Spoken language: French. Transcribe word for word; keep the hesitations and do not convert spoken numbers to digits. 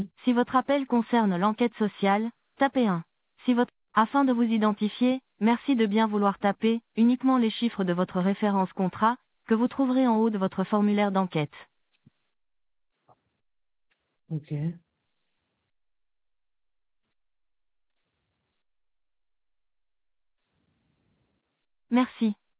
Si votre appel concerne l'enquête sociale, tapez un. Si votre... Afin de vous identifier, merci de bien vouloir taper uniquement les chiffres de votre référence contrat, que vous trouverez en haut de votre formulaire d'enquête. Ok. Merci.